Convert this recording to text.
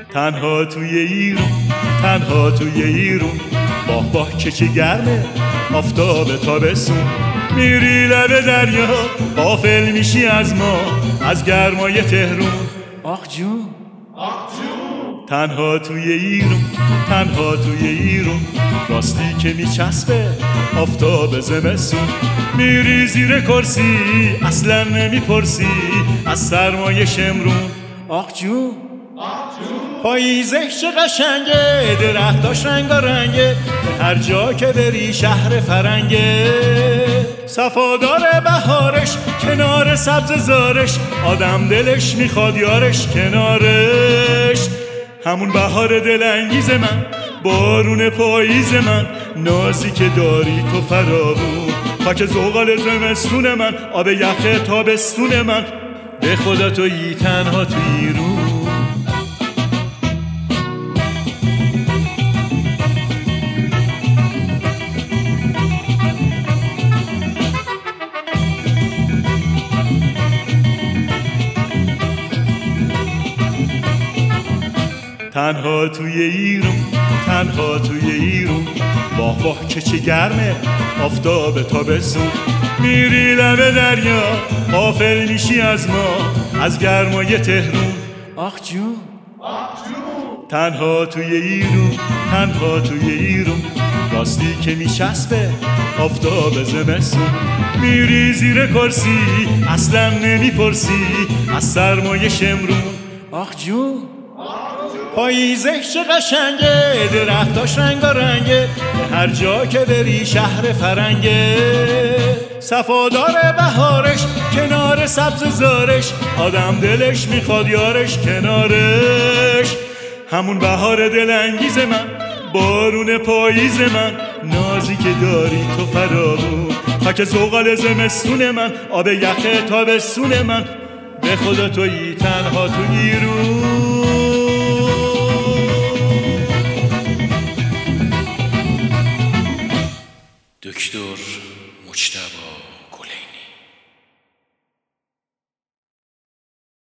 تنها توی ایرون، تنها توی ایرون، باه باه که چه گرمه آفتاب تابستون. میری لب دریا غافل میشی از ما، از گرمای تهرون. آخ جون، تنها توی ایرون، تنها توی ایرون، راستی که میچسبه آفتاب زمستون. میری زیر کرسی اصلا نمیپرسی از سرمایه شمرون. آخ جون، پاییزه چه قشنگه، درختاش رنگارنگه، هر جا که بری شهر فرنگه. صفادار بهارش کنار سبز زارش، آدم دلش میخواد یارش کنارش. همون بهار دلانگیز من، بارون پاییز من، نازی که داری تو فراوون. خاک زغال زمستون من، آب یخ تابستون من، به خدا تویی تنها توی ایرون. تنها توی ایرون، تنها توی ایرون، واه واه که چه گرمه آفتاب تابستون. میری لب دریا غافل میشی از ما، از گرمای تهرون. آخ جون، تنها توی ایرون، تنها توی ایرون، راستی که میچسبه آفتاب زمستون. میری زیر کرسی اصلا نمیپرسی از سرمایه شمرون. آخ جون، پاییزه چه قشنگه، درختاش رنگارنگه، هر جا که بری شهر فرنگه. صفادار بهارش کنار سبز زارش، آدم دلش میخواد یارش کنارش. همون بهار دلانگیز من، بارون پاییز من، نازی که داری تو فراوون. خاک زغال زمستون من، آب یخ تابستون من، به خدا تویی تنها تو ایرون.